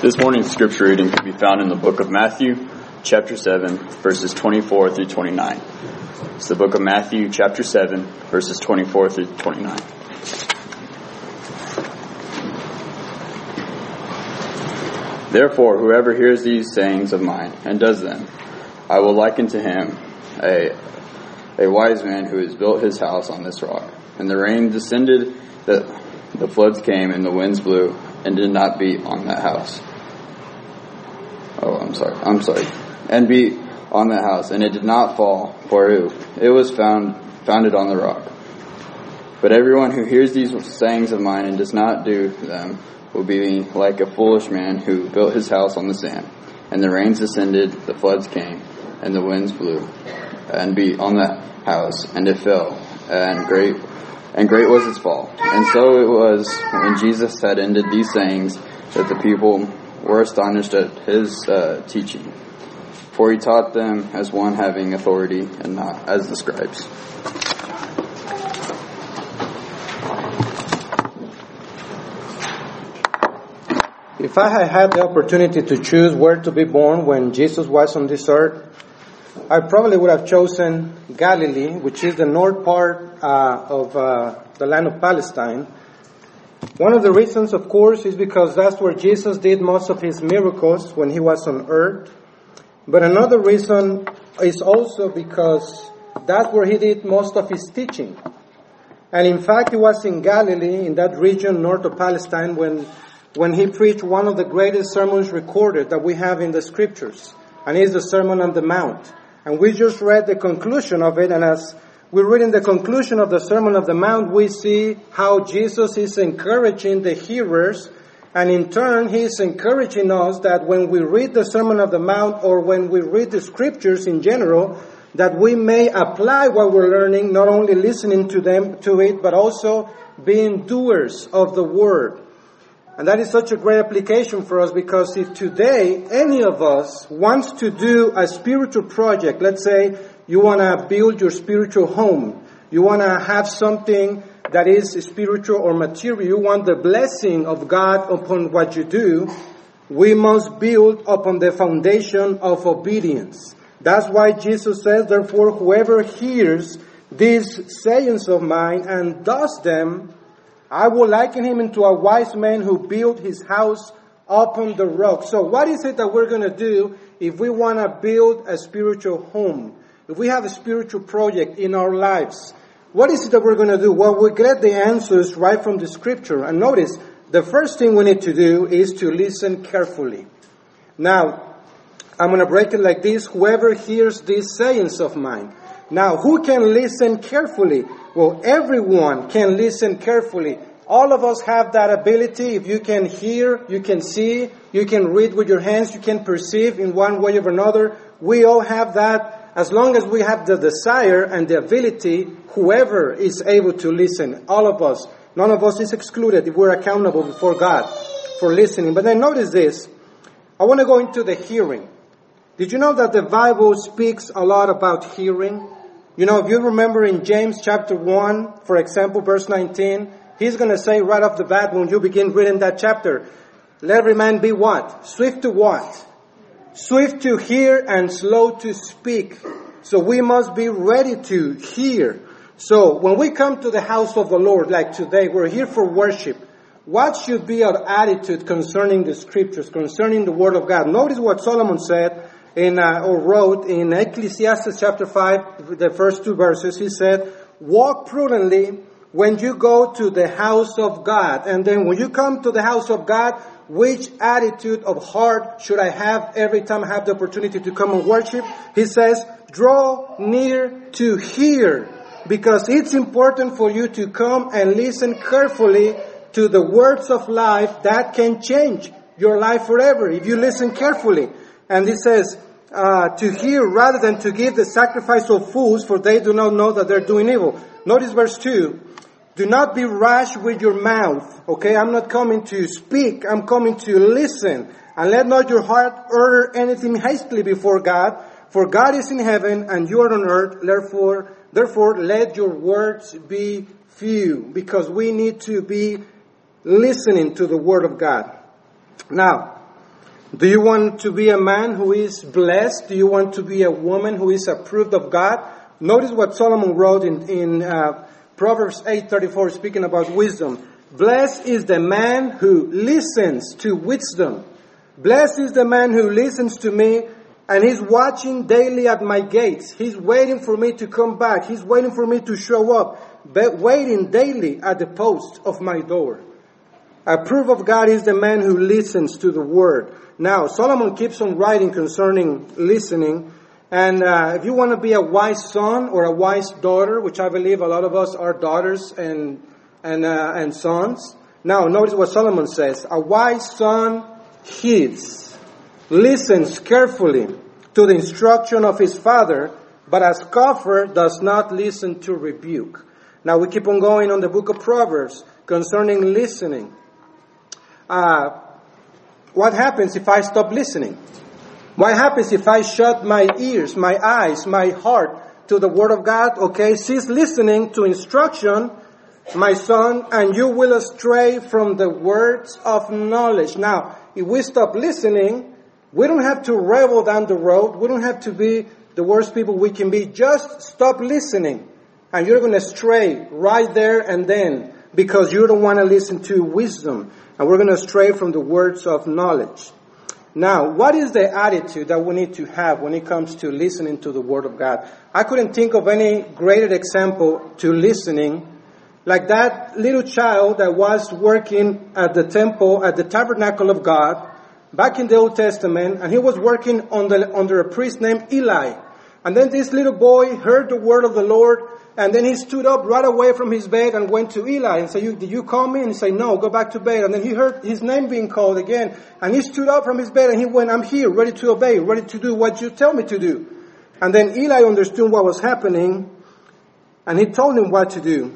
This morning's scripture reading can be found in the book of Matthew, chapter 7, verses 24 through 29. It's the book of Matthew, chapter 7, verses 24 through 29. Therefore, whoever hears these sayings of mine and does them, I will liken to him a wise man who has built his house on this rock. And the rain descended, the floods came, and the winds blew, and did not beat on that house. I'm sorry. And beat on that house, and it did not fall, for it was founded on the rock. But everyone who hears these sayings of mine and does not do them will be like a foolish man who built his house on the sand. And the rains descended, the floods came, and the winds blew, and beat on that house, and it fell, and great was its fall. And so it was when Jesus had ended these sayings that the people were astonished at his teaching. For he taught them as one having authority and not as the scribes. If I had had the opportunity to choose where to be born when Jesus was on this earth, I probably would have chosen Galilee, which is the north part of the land of Palestine. One of the reasons, of course, is because that's where Jesus did most of his miracles when he was on earth. But another reason is also because that's where he did most of his teaching. And in fact, it was in Galilee, in that region north of Palestine, when he preached one of the greatest sermons recorded that we have in the scriptures. And it's the Sermon on the Mount. And we just read the conclusion of it, and as we're reading the conclusion of the Sermon on the Mount, we see how Jesus is encouraging the hearers, and in turn, he is encouraging us that when we read the Sermon on the Mount, or when we read the scriptures in general, that we may apply what we're learning, not only listening to it, but also being doers of the word. And that is such a great application for us, because if today any of us wants to do a spiritual project, let's say you want to build your spiritual home, you want to have something that is spiritual or material, you want the blessing of God upon what you do, we must build upon the foundation of obedience. That's why Jesus says, therefore, whoever hears these sayings of mine and does them, I will liken him into a wise man who built his house upon the rock. So what is it that we're going to do if we want to build a spiritual home? If we have a spiritual project in our lives, what is it that we're going to do? Well, we get the answers right from the scripture. And notice, the first thing we need to do is to listen carefully. Now, I'm going to break it like this. Whoever hears these sayings of mine. Now, who can listen carefully? Well, everyone can listen carefully. All of us have that ability. If you can hear, you can see, you can read with your hands, you can perceive in one way or another. We all have that. As long as we have the desire and the ability, whoever is able to listen, all of us, none of us is excluded if we're accountable before God for listening. But then notice this. I want to go into the hearing. Did you know that the Bible speaks a lot about hearing? You know, if you remember in James chapter 1, for example, verse 19, he's going to say right off the bat when you begin reading that chapter, let every man be what? Swift to what? Swift to hear and slow to speak. So we must be ready to hear. So when we come to the house of the Lord, like today, we're here for worship. What should be our attitude concerning the scriptures, concerning the word of God? Notice what Solomon said or wrote in Ecclesiastes chapter 5, the first two verses. He said, walk prudently when you go to the house of God. And then when you come to the house of God, which attitude of heart should I have every time I have the opportunity to come and worship? He says, draw near to hear, because it's important for you to come and listen carefully to the words of life that can change your life forever if you listen carefully. And he says, to hear rather than to give the sacrifice of fools, for they do not know that they're doing evil. Notice verse 2. Do not be rash with your mouth. Okay, I'm not coming to speak. I'm coming to listen. And let not your heart utter anything hastily before God. For God is in heaven and you are on earth. Therefore, let your words be few. Because we need to be listening to the word of God. Now, Do you want to be a man who is blessed? Do you want to be a woman who is approved of God? Notice what Solomon wrote in Proverbs 8:34, speaking about wisdom. Blessed is the man who listens to wisdom. Blessed is the man who listens to me, and he's watching daily at my gates. He's waiting for me to come back. He's waiting for me to show up, but waiting daily at the post of my door. Approved of God is the man who listens to the word. Now, Solomon keeps on writing concerning listening. And if you want to be a wise son or a wise daughter, which I believe a lot of us are daughters and sons. Now, notice what Solomon says. A wise son heeds, listens carefully to the instruction of his father, but a scoffer does not listen to rebuke. Now, we keep on going on the book of Proverbs concerning listening. What happens if I stop listening? What happens if I shut my ears, my eyes, my heart to the Word of God? Okay, cease listening to instruction, my son, and you will stray from the words of knowledge. Now, if we stop listening, we don't have to revel down the road. We don't have to be the worst people we can be. Just stop listening, and you're going to stray right there and then, because you don't want to listen to wisdom. And we're going to stray from the words of knowledge. Now, what is the attitude that we need to have when it comes to listening to the Word of God? I couldn't think of any greater example to listening like that little child that was working at the temple, at the tabernacle of God, back in the Old Testament, and he was working under a priest named Eli. And then this little boy heard the word of the Lord, and then he stood up right away from his bed and went to Eli and said, did you call me? And he said, no, go back to bed. And then he heard his name being called again. And he stood up from his bed and he went, I'm here, ready to obey, ready to do what you tell me to do. And then Eli understood what was happening, and he told him what to do.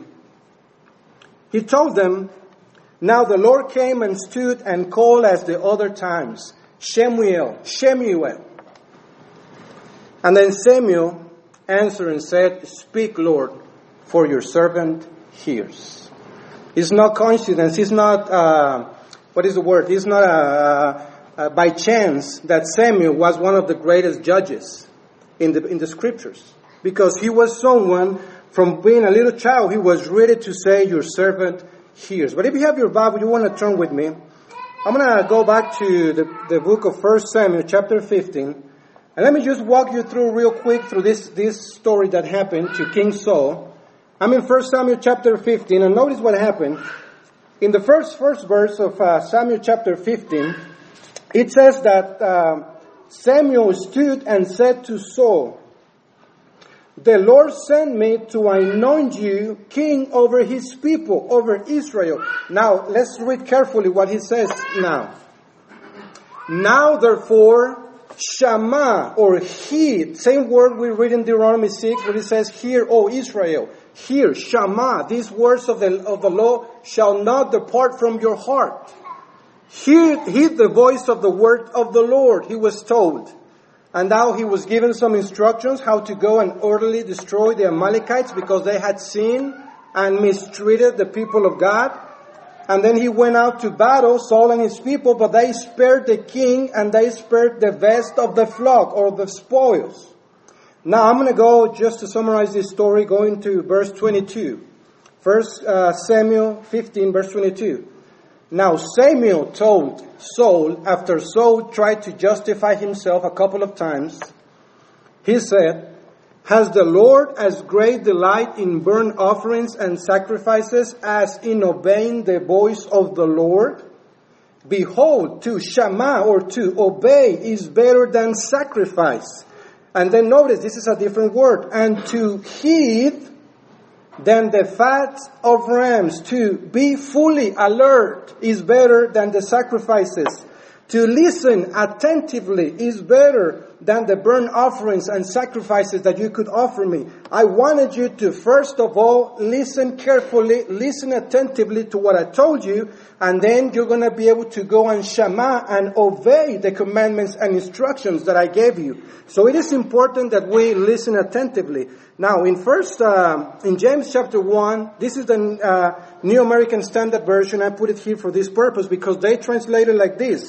He told them, now the Lord came and stood and called as the other times, Shemuel, Shemuel. And then Samuel answered and said, speak, Lord, for your servant hears. It's not coincidence. It's not, what is the word? It's not by chance that Samuel was one of the greatest judges in the scriptures. Because he was someone, from being a little child, he was ready to say, your servant hears. But if you have your Bible, you want to turn with me. I'm going to go back to the book of 1 Samuel, chapter 15. And let me just walk you through real quick through this story that happened to King Saul. I'm in 1 Samuel chapter 15, and notice what happened. In the first verse of Samuel chapter 15, it says that Samuel stood and said to Saul, the Lord sent me to anoint you king over his people, over Israel. Now, let's read carefully what he says now. Now, therefore, Shama, or heed, same word we read in Deuteronomy 6, where it says, hear, O Israel, hear, Shama, these words of the law shall not depart from your heart. Heed the voice of the word of the Lord, he was told. And now he was given some instructions how to go and orderly destroy the Amalekites because they had sinned and mistreated the people of God. And then he went out to battle, Saul and his people, but they spared the king and they spared the best of the flock or the spoils. Now I'm going to go, just to summarize this story, going to verse 22. 1 Samuel 15, verse 22. Now Samuel told Saul, after Saul tried to justify himself a couple of times, he said, has the Lord as great delight in burnt offerings and sacrifices as in obeying the voice of the Lord? Behold, to shama, or to obey, is better than sacrifice. And then notice, this is a different word. And to heed than the fat of rams. To be fully alert is better than the sacrifices. To listen attentively is better than the burnt offerings and sacrifices that you could offer me. I wanted you to, first of all, listen carefully, listen attentively to what I told you, and then you're going to be able to go and shama and obey the commandments and instructions that I gave you. So it is important that we listen attentively. Now, in James chapter 1, this is the New American Standard Version. I put it here for this purpose because they translate it like this.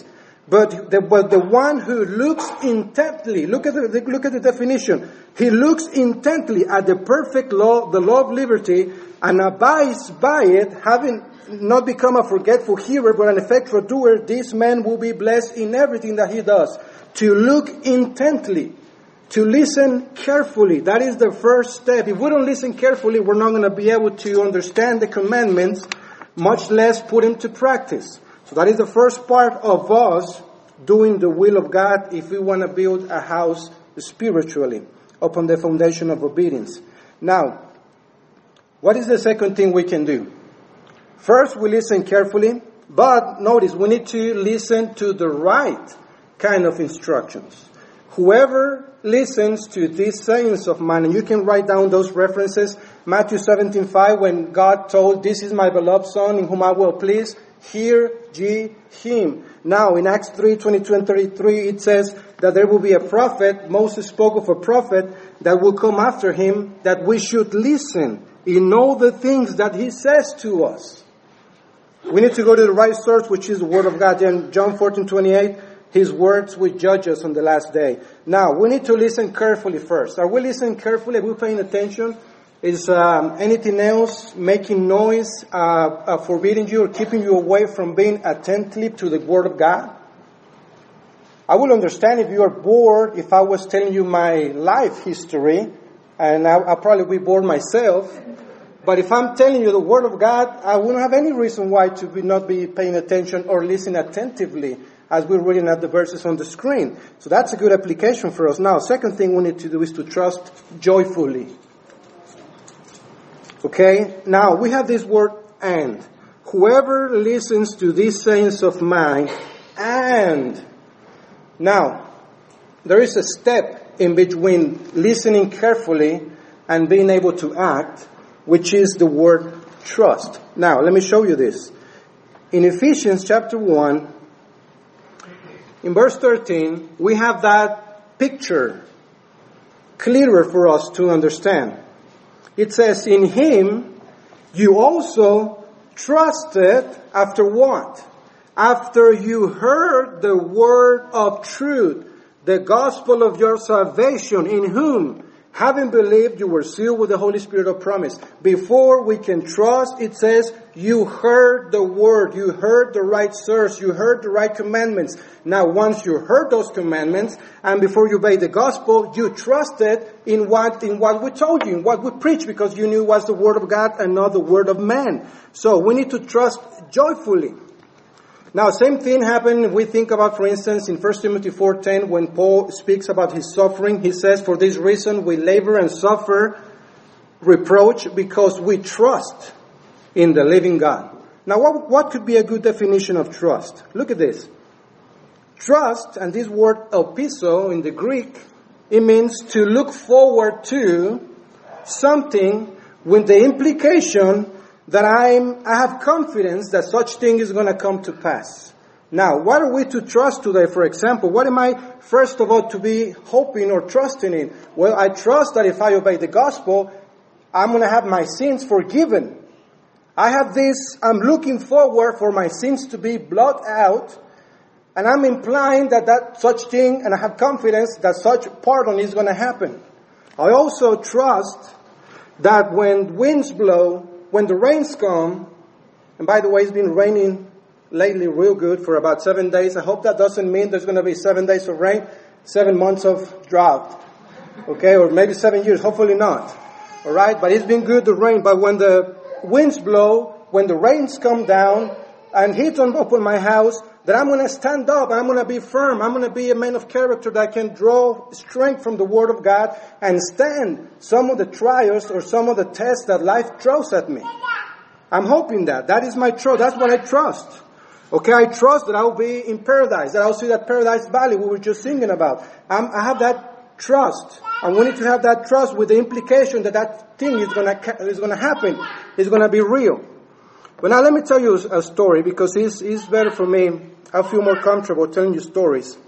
But the one who looks intently, look at the definition. He looks intently at the perfect law, the law of liberty, and abides by it, having not become a forgetful hearer, but an effectual doer. This man will be blessed in everything that he does. To look intently, to listen carefully. That is the first step. If we don't listen carefully, we're not going to be able to understand the commandments, much less put them to practice. So that is the first part of us doing the will of God if we want to build a house spiritually upon the foundation of obedience. Now, what is the second thing we can do? First, we listen carefully, but notice we need to listen to the right kind of instructions. Whoever listens to these sayings of mine, and you can write down those references, Matthew 17:5, when God told, "This is my beloved Son, in whom I will please, hear ye him." Now, in Acts 3:22 and 33, it says that there will be a prophet. Moses spoke of a prophet that will come after him, that we should listen in all the things that he says to us. We need to go to the right source, which is the Word of God. In John 14:28, His words will judge us on the last day. Now, we need to listen carefully first. Are we listening carefully? Are we paying attention? Is anything else making noise, forbidding you or keeping you away from being attentive to the Word of God? I will understand if you are bored if I was telling you my life history, and I'll probably be bored myself. But if I'm telling you the Word of God, I wouldn't have any reason why to not be paying attention or listen attentively as we're reading at the verses on the screen. So that's a good application for us. Now, second thing we need to do is to trust joyfully. Okay? Now, we have this word "and." Whoever listens to these sayings of mine, and. Now, there is a step in between listening carefully and being able to act, which is the word trust. Now, let me show you this. In Ephesians chapter 1, in verse 13, we have that picture clearer for us to understand. It says, "In him you also trusted," after what? After you heard the word of truth, the gospel of your salvation, in whom, having believed, you were sealed with the Holy Spirit of promise. Before we can trust, it says, you heard the word, you heard the right source, you heard the right commandments. Now, once you heard those commandments, and before you obeyed the gospel, you trusted in what we told you, in what we preached, because you knew it was the word of God and not the word of man. So, we need to trust joyfully. Now, same thing happened, we think about, for instance, in 1 Timothy 4:10, when Paul speaks about his suffering. He says, "For this reason we labor and suffer reproach, because we trust in the living God." Now, what could be a good definition of trust? Look at this. Trust, and this word elpizo in the Greek, it means to look forward to something with the implication that I have confidence that such thing is going to come to pass. Now, what are we to trust today, for example? What am I, first of all, to be hoping or trusting in? Well, I trust that if I obey the gospel, I'm going to have my sins forgiven. I'm looking forward for my sins to be blotted out, and I'm implying that such thing, and I have confidence that such pardon is going to happen. I also trust that when winds blow, when the rains come, and by the way, it's been raining lately real good for about 7 days. I hope that doesn't mean there's going to be 7 days of rain, 7 months of drought. Okay, or maybe 7 years, hopefully not. Alright, but it's been good to rain. But when the winds blow, when the rains come down, and hit upon my house, that I'm going to stand up, I'm going to be firm, I'm going to be a man of character that can draw strength from the Word of God and stand some of the trials or some of the tests that life throws at me. I'm hoping that. That is my trust. That's what I trust. Okay, I trust that I'll be in paradise, that I'll see that Paradise Valley we were just singing about. I have that trust. And we need to have that trust with the implication that thing is going to happen. It's going to be real. But now let me tell you a story, because it's better for me. I feel more comfortable telling you stories.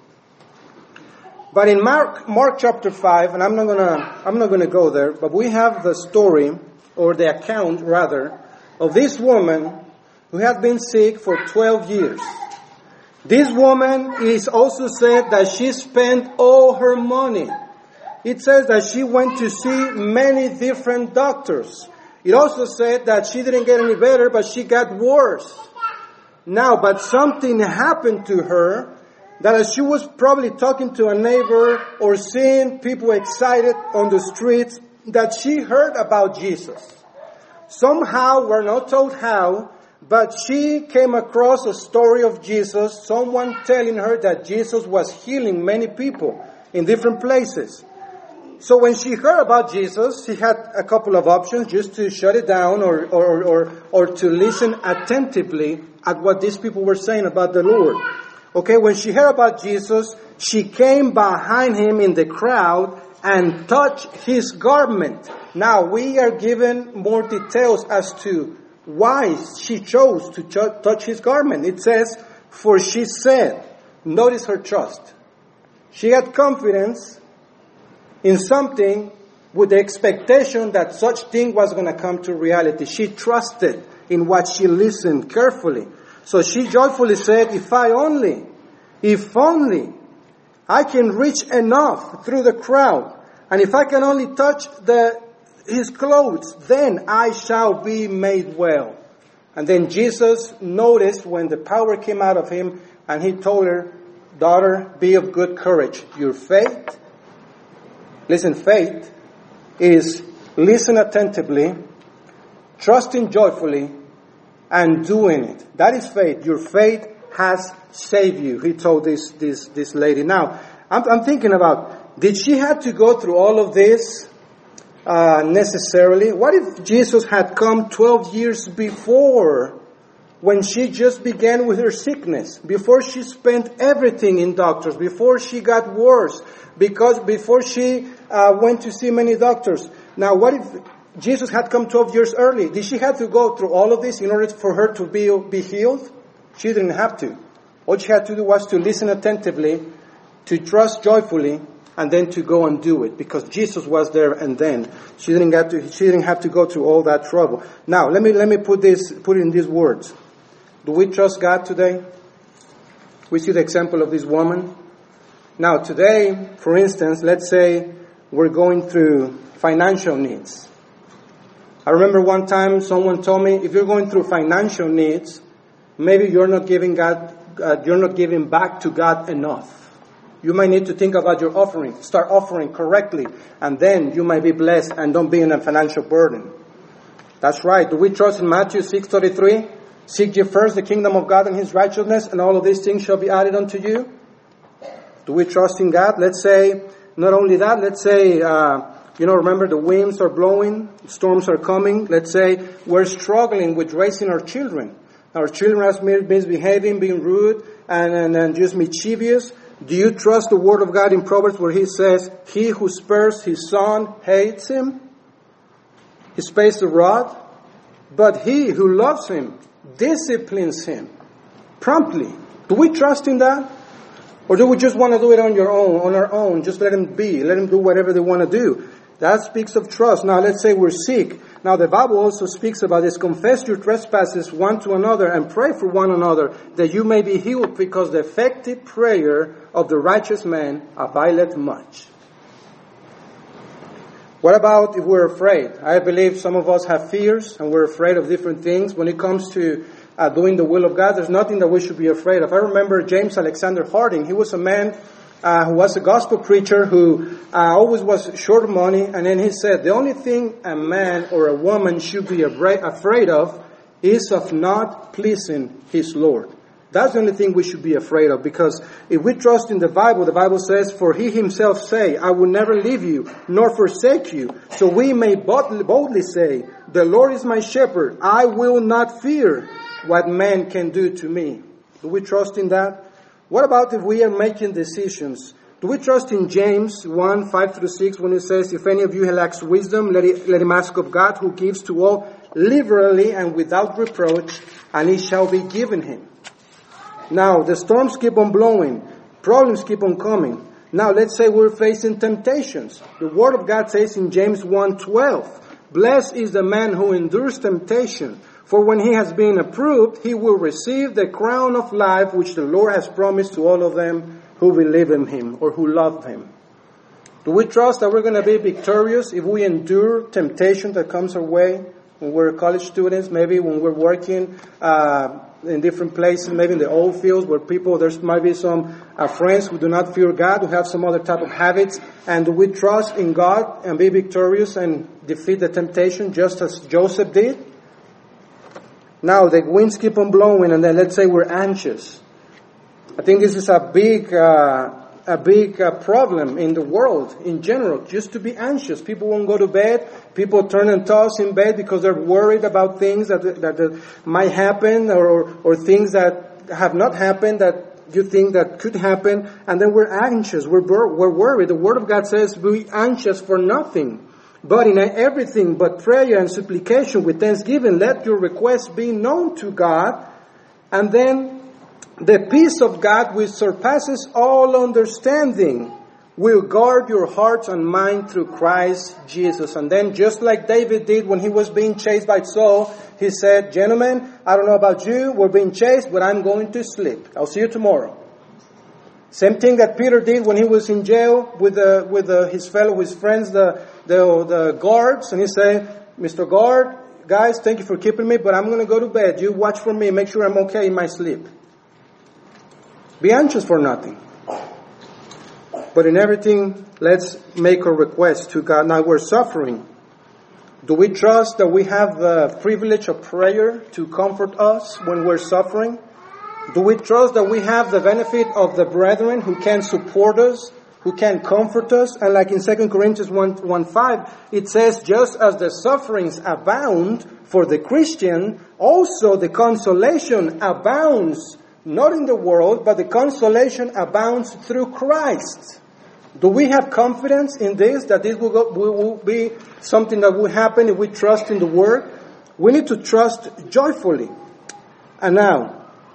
But in Mark chapter 5, and I'm not gonna go there, but we have the story, or the account rather, of this woman who had been sick for 12 years. This woman is also said that she spent all her money. It says that she went to see many different doctors. It also said that she didn't get any better, but she got worse. Now, but something happened to her that as she was probably talking to a neighbor or seeing people excited on the streets, that she heard about Jesus. Somehow, we're not told how, but she came across a story of Jesus, someone telling her that Jesus was healing many people in different places. So when she heard about Jesus, she had a couple of options, just to shut it down or to listen attentively at what these people were saying about the Lord. Okay, when she heard about Jesus, she came behind him in the crowd and touched his garment. Now, we are given more details as to why she chose to touch his garment. It says, for she said, notice her trust. She had confidence in something with the expectation that such thing was going to come to reality. She trusted in what she listened carefully. So she joyfully said, if only I can reach enough through the crowd, and if I can only touch his clothes, then I shall be made well. And then Jesus noticed when the power came out of him, and he told her, daughter, be of good courage. Your faith, listen, faith is listen attentively, trusting joyfully, and doing it. That is faith. Your faith has saved you, he told this lady. Now, I'm thinking about, did she have to go through all of this necessarily? What if Jesus had come 12 years before, when she just began with her sickness, before she spent everything in doctors, before she got worse, before she went to see many doctors? Now, what if Jesus had come 12 years early? Did she have to go through all of this in order for her to be healed? She didn't have to. All she had to do was to listen attentively, to trust joyfully, and then to go and do it, because Jesus was there. And then she didn't have to go through all that trouble. Now, let me put it in these words. Do we trust God today? We see the example of this woman. Now, today, for instance, let's say we're going through financial needs. I remember one time someone told me, if you're going through financial needs, maybe you're not giving back to God enough. You might need to think about your offering. Start offering correctly, and then you might be blessed and don't be in a financial burden. That's right. Do we trust in Matthew 6:33? Seek ye first the kingdom of God and his righteousness, and all of these things shall be added unto you. Do we trust in God? Let's say, not only that, let's say, remember the winds are blowing, storms are coming. Let's say we're struggling with raising our children. Our children are misbehaving, being rude, and just mischievous. Do you trust the word of God in Proverbs where he says, he who spares his son hates him? He spares the rod. But he who loves him disciplines him promptly. Do we trust in that? Or do we just want to do it on our own? Just let them be. Let them do whatever they want to do. That speaks of trust. Now, let's say we're sick. Now, the Bible also speaks about this. Confess your trespasses one to another and pray for one another that you may be healed, because the effective prayer of the righteous man availeth much. What about if we're afraid? I believe some of us have fears and we're afraid of different things. When it comes to doing the will of God, there's nothing that we should be afraid of. I remember James Alexander Harding. He was a man who was a gospel preacher who always was short of money. And then he said, the only thing a man or a woman should be afraid of is of not pleasing his Lord. That's the only thing we should be afraid of, because if we trust in the Bible says, for he himself say, I will never leave you nor forsake you. So we may boldly say, the Lord is my shepherd. I will not fear what man can do to me. Do we trust in that? What about if we are making decisions? Do we trust in James 1, 5-6 when it says, if any of you lacks wisdom, let him ask of God, who gives to all liberally and without reproach, and it shall be given him. Now, the storms keep on blowing. Problems keep on coming. Now, let's say we're facing temptations. The Word of God says in James 1:12, blessed is the man who endures temptation, For when he has been approved, he will receive the crown of life which the Lord has promised to all of them who believe in him or who love him. Do we trust that we're going to be victorious if we endure temptation that comes our way when we're college students, maybe when we're working in different places, maybe in the oil fields where there might be some friends who do not fear God, who have some other type of habits, and do we trust in God and be victorious and defeat the temptation just as Joseph did? Now the winds keep on blowing, and then let's say we're anxious. I think this is a big problem in the world in general, just to be anxious. People won't go to bed. People turn and toss in bed because they're worried about things that might happen or things that have not happened that you think that could happen. And then we're anxious. We're worried. The Word of God says, be anxious for nothing, but in everything but prayer and supplication with thanksgiving, let your requests be known to God. And then the peace of God, which surpasses all understanding, will guard your hearts and mind through Christ Jesus. And then just like David did when he was being chased by Saul, he said, gentlemen, I don't know about you, we're being chased, but I'm going to sleep. I'll see you tomorrow. Same thing that Peter did when he was in jail with his friends, the guards. And he said, Mr. Guard, guys, thank you for keeping me, but I'm going to go to bed. You watch for me, make sure I'm okay in my sleep. Be anxious for nothing. But in everything, let's make a request to God. Now we're suffering. Do we trust that we have the privilege of prayer to comfort us when we're suffering? Do we trust that we have the benefit of the brethren who can support us, who can comfort us? And like in 2 Corinthians 1:5, it says, just as the sufferings abound for the Christian, also the consolation abounds, not in the world, but the consolation abounds through Christ. Do we have confidence in this, that this will be something that will happen if we trust in the Word? We need to trust joyfully. And now,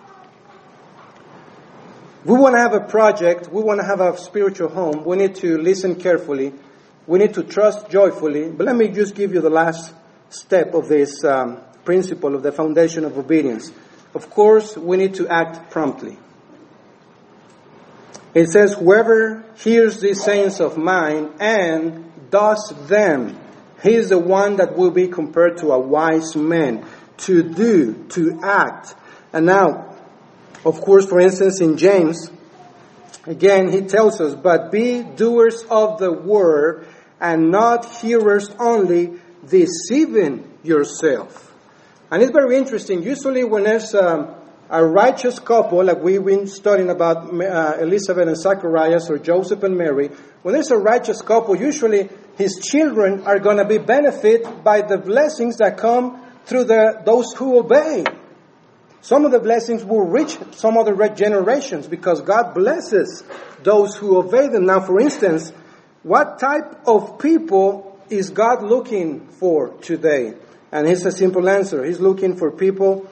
we want to have a project, we want to have a spiritual home, we need to listen carefully, we need to trust joyfully. But let me just give you the last step of this principle of the foundation of obedience. Of course, we need to act promptly. It says, whoever hears these sayings of mine and does them, he is the one that will be compared to a wise man. To do, to act. And now, of course, for instance, in James, again, he tells us, but be doers of the word and not hearers only, deceiving yourself. And it's very interesting. Usually when there's a righteous couple, like we've been studying about Elizabeth and Zacharias or Joseph and Mary, when there's a righteous couple, usually his children are going to be benefited by the blessings that come through those who obey. Some of the blessings will reach some other generations because God blesses those who obey them. Now, for instance, what type of people is God looking for today? And here's a simple answer. He's looking for people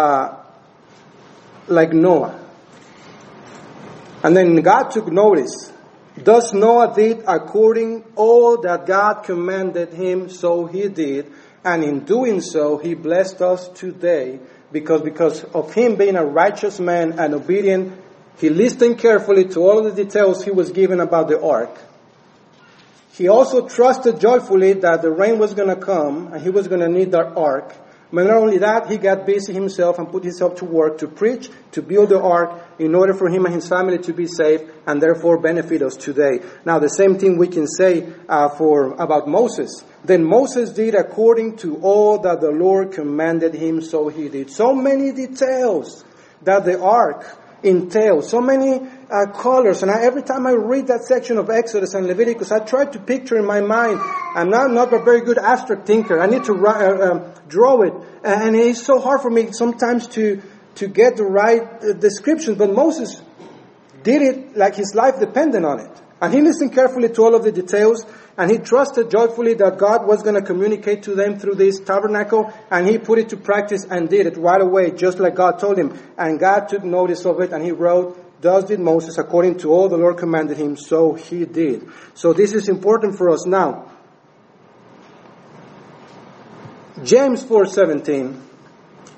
like Noah. And then God took notice. Thus Noah did according all that God commanded him, so he did. And in doing so, he blessed us today. Because of him being a righteous man and obedient, he listened carefully to all of the details he was given about the ark. He also trusted joyfully that the rain was going to come and he was going to need that ark. But not only that, he got busy himself and put himself to work to preach, to build the ark in order for him and his family to be safe and therefore benefit us today. Now the same thing we can say about Moses. Then Moses did according to all that the Lord commanded him, so he did. So many details that the ark entails, so many colors. And every time I read that section of Exodus and Leviticus, I try to picture in my mind. I'm not a very good abstract thinker. I need to draw it. And it's so hard for me sometimes to get the right descriptions. But Moses did it like his life depended on it. And he listened carefully to all of the details. And he trusted joyfully that God was going to communicate to them through this tabernacle. And he put it to practice and did it right away, just like God told him. And God took notice of it and he wrote, thus did Moses according to all the Lord commanded him, so he did. So this is important for us now. James 4:17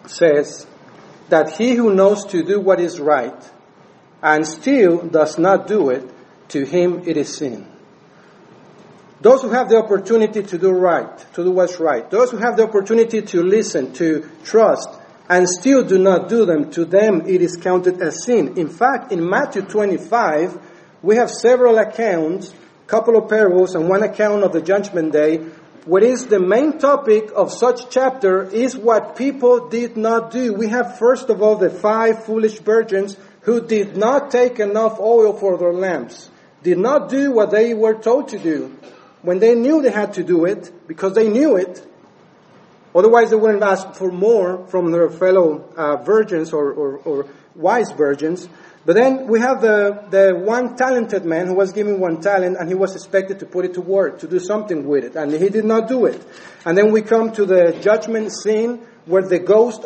says that he who knows to do what is right and still does not do it, to him it is sin. Those who have the opportunity to do right, to do what's right, those who have the opportunity to listen, to trust, and still do not do them, to them it is counted as sin. In fact, in Matthew 25, we have several accounts, couple of parables, and one account of the Judgment Day, what is the main topic of such chapter is what people did not do. We have, first of all, the 5 foolish virgins who did not take enough oil for their lamps, did not do what they were told to do when they knew they had to do it, because they knew it. Otherwise, they wouldn't ask for more from their fellow virgins or wise virgins. But then we have the one talented man who was given 1 talent, and he was expected to put it to work, to do something with it, and he did not do it. And then we come to the judgment scene where the goats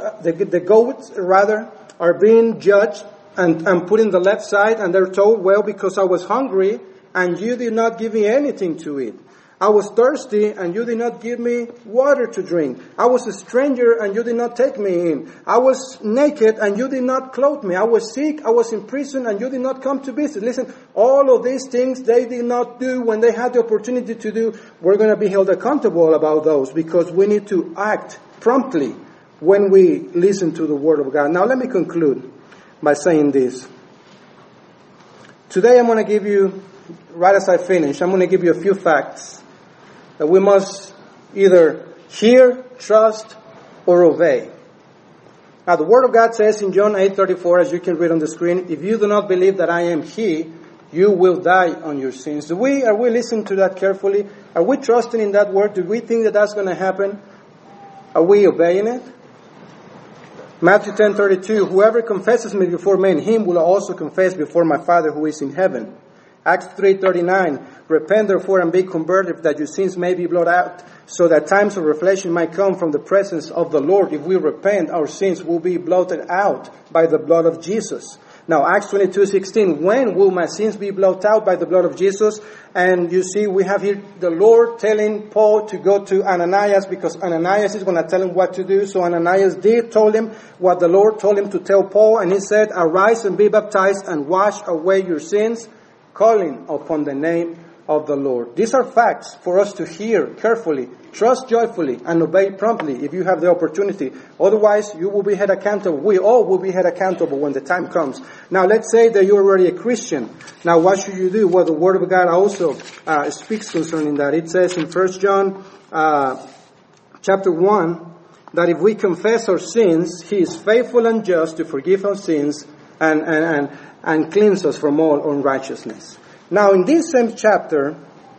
are being judged and put in the left side, and they're told, well, because I was hungry and you did not give me anything to eat. I was thirsty and you did not give me water to drink. I was a stranger and you did not take me in. I was naked and you did not clothe me. I was sick, I was in prison and you did not come to visit. Listen, all of these things they did not do when they had the opportunity to do. We're going to be held accountable about those, because we need to act promptly when we listen to the Word of God. Now let me conclude by saying this. Today I'm going to give you, right as I finish, I'm going to give you a few facts that we must either hear, trust, or obey. Now the Word of God says in John 8:34, as you can read on the screen, if you do not believe that I am He, you will die on your sins. Are we listening to that carefully? Are we trusting in that Word? Do we think that that's going to happen? Are we obeying it? Matthew 10:32, whoever confesses me before men, him will also confess before my Father who is in heaven. Acts 3:39, repent therefore and be converted, that your sins may be blotted out, so that times of reflection might come from the presence of the Lord. If we repent, our sins will be blotted out by the blood of Jesus. Now, Acts 22:16, when will my sins be blotted out by the blood of Jesus? And you see, we have here the Lord telling Paul to go to Ananias, because Ananias is going to tell him what to do. So Ananias told him what the Lord told him to tell Paul, and he said, arise and be baptized and wash away your sins, calling upon the name of the Lord. These are facts for us to hear carefully, trust joyfully, and obey promptly if you have the opportunity. Otherwise, you will be held accountable. We all will be held accountable when the time comes. Now, let's say that you're already a Christian. Now, what should you do? Well, the Word of God also speaks concerning that. It says in 1 John chapter 1 that if we confess our sins, He is faithful and just to forgive our sins and cleanse us from all unrighteousness. Now, in this same chapter,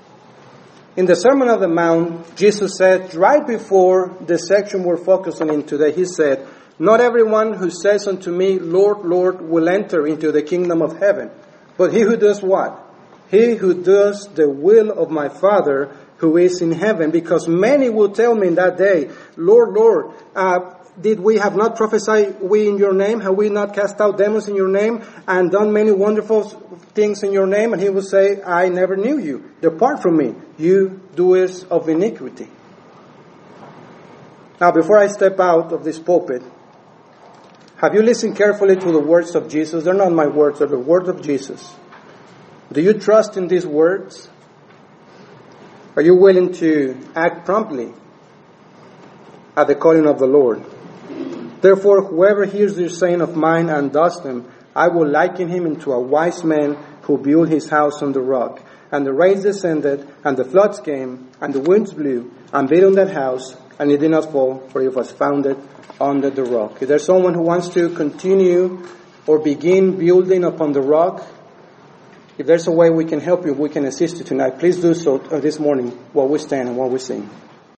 in the Sermon on the Mount, Jesus said, right before the section we're focusing on today, He said, not everyone who says unto me, Lord, Lord, will enter into the kingdom of heaven, but he who does what? He who does the will of my Father who is in heaven. Because many will tell me in that day, Lord, Lord, did we have not prophesied we in your name? Have we not cast out demons in your name and done many wonderful things in your name? And He will say, I never knew you. Depart from me, you doers of iniquity. Now, before I step out of this pulpit, have you listened carefully to the words of Jesus? They're not my words, they're the words of Jesus. Do you trust in these words? Are you willing to act promptly at the calling of the Lord? Therefore, whoever hears this saying of mine and does them, I will liken him into a wise man who built his house on the rock. And the rains descended, and the floods came, and the winds blew, and beat on that house, and it did not fall, for it was founded on the rock. If there's someone who wants to continue or begin building upon the rock, if there's a way we can help you, we can assist you tonight, please do so this morning while we stand and while we sing.